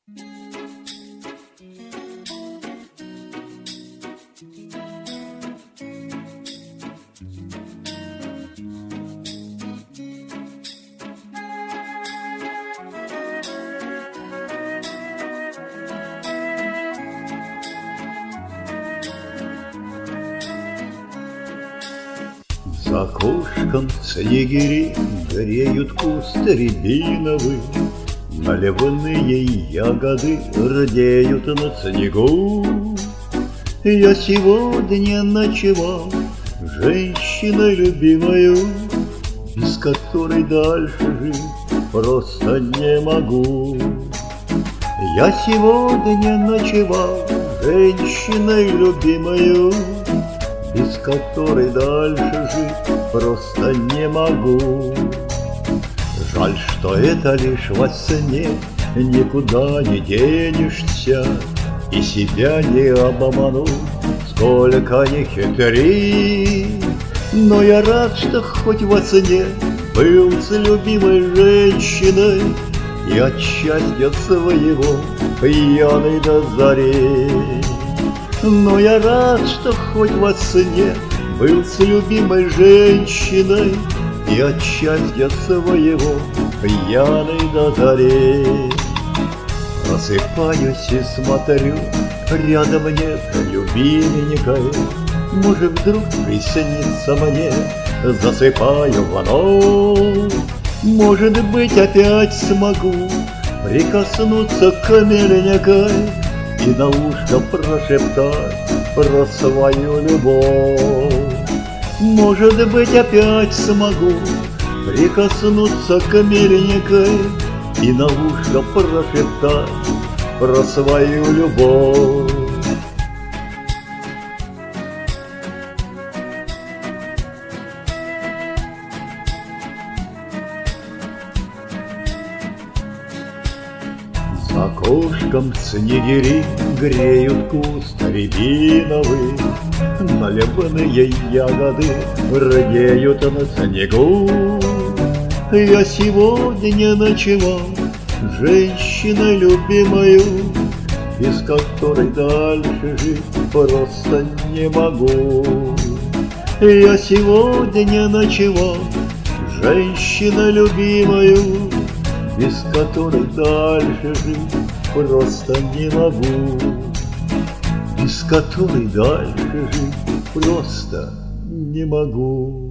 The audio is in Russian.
За окошком снегири греют кусты рябиновы, наливные ягоды рдеют на снегу. Я сегодня ночевал женщиной любимою, без которой дальше жить просто не могу. Я сегодня ночевал женщиной любимою, без которой дальше жить просто не могу. Жаль, что это лишь во сне, никуда не денешься, и себя не обмануть, сколько ни хитри. Но я рад, что хоть во сне был с любимой женщиной, и от счастья своего пьяный до зари. Но я рад, что хоть во сне был с любимой женщиной, и от счастья своего пьяный до зари. Просыпаюсь и смотрю, рядом нет любименькой. Может, вдруг приснится мне, засыпаю вновь. Может быть, опять смогу прикоснуться к миленькой и на ушко прошептать про свою любовь. Может быть, опять смогу прикоснуться к миленькой и на ушко прошептать про свою любовь. За окошком снегири греют куст рябиновый, наливные ягоды рдеют на снегу. Я сегодня ночевал женщиной любимою, без которой дальше жить просто не могу. Я сегодня ночевал женщиной любимою, без которой дальше жить просто не могу. Без которой дальше жить просто не могу.